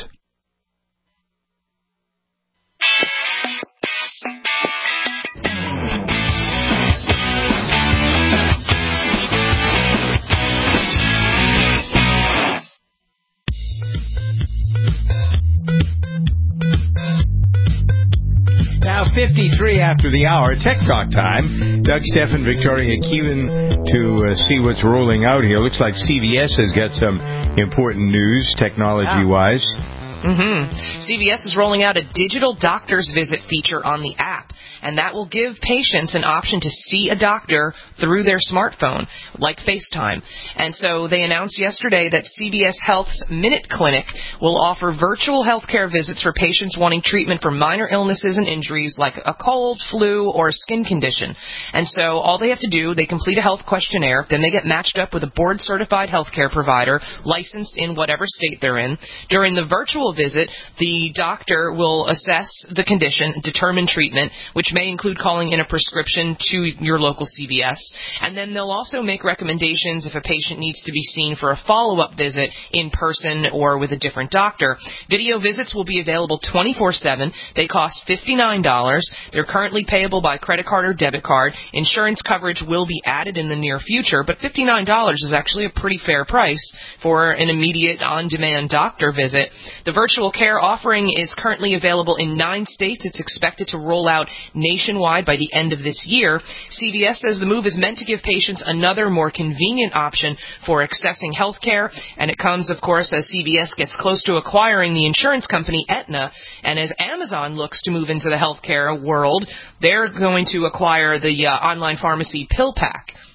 Now, fifty-three after the hour, Tech Talk time. Doug Stephan, Victoria Keelan to uh, see what's rolling out here. Looks like C V S has got some important news, technology-wise. Mm-hmm. C V S is rolling out a digital doctor's visit feature on the app, and that will give patients an option to see a doctor through their smartphone, like FaceTime. And so they announced yesterday that C V S Health's Minute Clinic will offer virtual healthcare visits for patients wanting treatment for minor illnesses and injuries like a cold, flu, or a skin condition. And so all they have to do, they complete a health questionnaire, then they get matched up with a board-certified healthcare provider licensed in whatever state they're in. During the virtual visit, the doctor will assess the condition, determine treatment, which may include calling in a prescription to your local C V S. And then they'll also make recommendations if a patient needs to be seen for a follow-up visit in person or with a different doctor. Video visits will be available twenty-four seven. They cost fifty-nine dollars. They're currently payable by credit card or debit card. Insurance coverage will be added in the near future, but fifty-nine dollars is actually a pretty fair price for an immediate on-demand doctor visit. The virtual care offering is currently available in nine states. It's expected to roll out nationwide by the end of this year. C V S says the move is meant to give patients another more convenient option for accessing health care, and it comes, of course, as C V S gets close to acquiring the insurance company Aetna, and as Amazon looks to move into the healthcare world, they're going to acquire the uh, online pharmacy PillPack.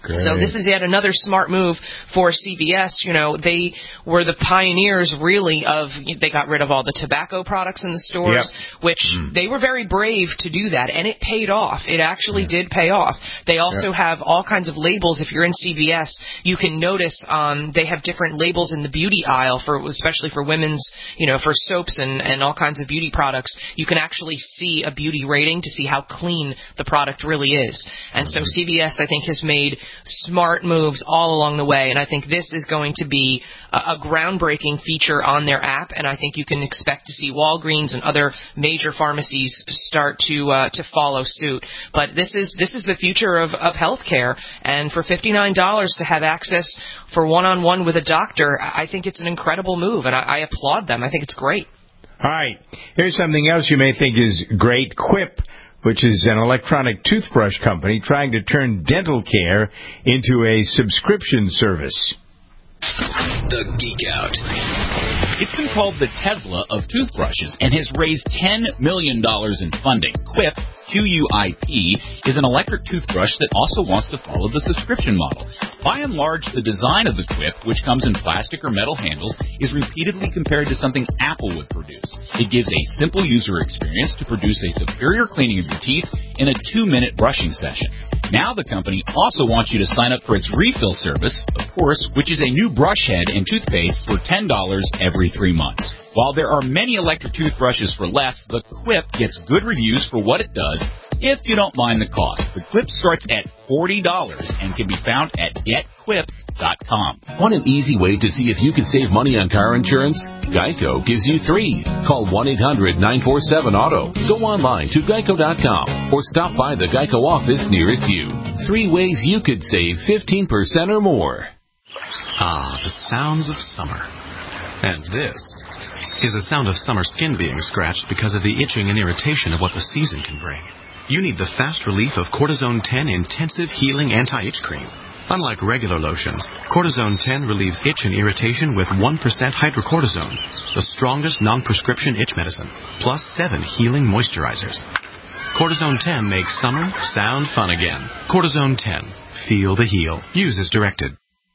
Great. So this is yet another smart move for C V S. You know, they were the pioneers, really, of, they got rid of all the tobacco products in the stores, yep. which mm. they were very brave to do that, and it paid off. It actually yeah. did pay off. They also yep. have all kinds of labels. If you're in C V S, you can notice um, they have different labels in the beauty aisle, for especially for women's, you know, for soaps and, and all kinds of beauty products. You can actually see a beauty rating to see how clean the product really is. And so C V S, I think, has made smart moves all along the way, and I think this is going to be a, a groundbreaking feature on their app, and I think you can expect to see Walgreens and other major pharmacies start to uh, to follow suit. But this is this is the future of, of healthcare, and for fifty-nine dollars to have access for one-on-one with a doctor, I think it's an incredible move, and I, I applaud them. I think it's great. All right. Here's something else you may think is great. Quip, which is an electronic toothbrush company trying to turn dental care into a subscription service. The Geek Out. It's been called the Tesla of toothbrushes and has raised ten million dollars in funding. Quip, Q U I P, is an electric toothbrush that also wants to follow the subscription model. By and large, the design of the Quip, which comes in plastic or metal handles, is repeatedly compared to something Apple would produce. It gives a simple user experience to produce a superior cleaning of your teeth in a two-minute brushing session. Now the company also wants you to sign up for its refill service, of course, which is a new brush head and toothpaste for ten dollars every three months. While there are many electric toothbrushes for less, the Quip gets good reviews for what it does if you don't mind the cost. The Quip starts at forty dollars and can be found at get quip dot com. Want an easy way to see if you can save money on car insurance? Geico gives you three. Call one eight hundred nine four seven auto. Go online to geico dot com or stop by the Geico office nearest you. Three ways you could save fifteen percent or more. Ah, the sounds of summer. And this is the sound of summer skin being scratched because of the itching and irritation of what the season can bring. You need the fast relief of Cortisone ten Intensive Healing Anti-Itch Cream. Unlike regular lotions, Cortisone ten relieves itch and irritation with one percent hydrocortisone, the strongest non-prescription itch medicine, plus seven healing moisturizers. Cortisone ten makes summer sound fun again. Cortisone ten. Feel the heal. Use as directed.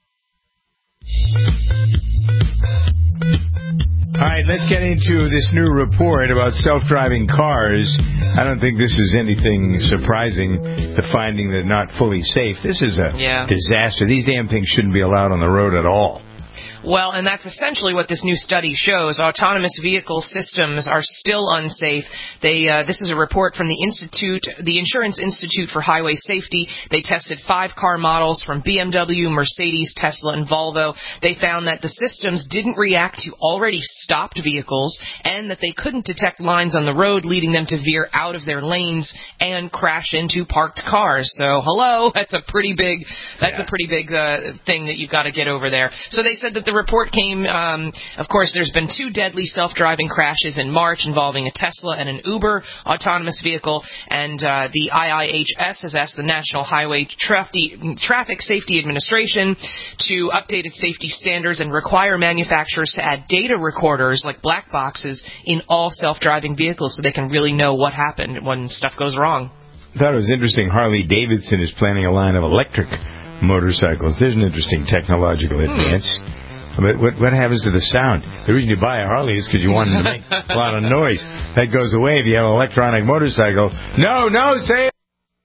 All right, let's get into this new report about self-driving cars. I don't think this is anything surprising, the finding that not fully safe. This is a yeah. disaster. These damn things shouldn't be allowed on the road at all. Well, and that's essentially what this new study shows. Autonomous vehicle systems are still unsafe. They, uh, this is a report from the Institute, the Insurance Institute for Highway Safety. They tested five car models from B M W, Mercedes, Tesla, and Volvo. They found that the systems didn't react to already stopped vehicles and that they couldn't detect lines on the road, leading them to veer out of their lanes and crash into parked cars. So, hello, that's a pretty big, that's yeah. a pretty big uh, thing that you've got to get over there. So they said that the report came, um, of course, there's been two deadly self-driving crashes in March involving a Tesla and an Uber autonomous vehicle, and uh, the I I H S has asked the National Highway Traf- Traffic Safety Administration to update its safety standards and require manufacturers to add data recorders, like black boxes, in all self-driving vehicles so they can really know what happened when stuff goes wrong. I thought it was interesting. Harley Davidson is planning a line of electric motorcycles. There's an interesting technological advance. Hmm. But what, what happens to the sound? The reason you buy a Harley is because you want them to make a lot of noise. That goes away if you have an electronic motorcycle. No, no, say it.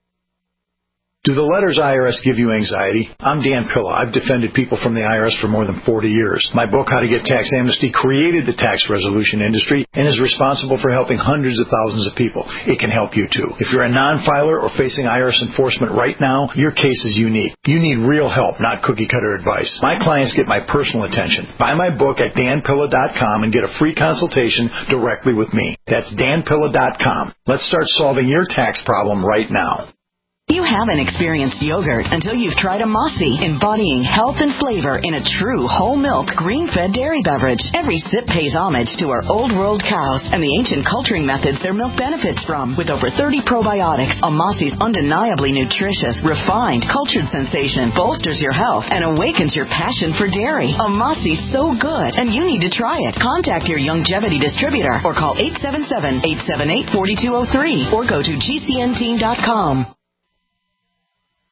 Do the letters I R S give you anxiety? I'm Dan Pilla. I've defended people from the I R S for more than forty years. My book, How to Get Tax Amnesty, created the tax resolution industry and is responsible for helping hundreds of thousands of people. It can help you, too. If you're a non-filer or facing I R S enforcement right now, your case is unique. You need real help, not cookie-cutter advice. My clients get my personal attention. Buy my book at dan pilla dot com and get a free consultation directly with me. That's dan pilla dot com. Let's start solving your tax problem right now. You haven't experienced yogurt until you've tried a Mossy, embodying health and flavor in a true whole milk, green-fed dairy beverage. Every sip pays homage to our old world cows and the ancient culturing methods their milk benefits from. With over thirty probiotics, a Mossy's undeniably nutritious, refined, cultured sensation bolsters your health and awakens your passion for dairy. A Mossy's so good, and you need to try it. Contact your Youngevity distributor or call eight seven seven, eight seven eight, four two zero three or go to G C N team dot com.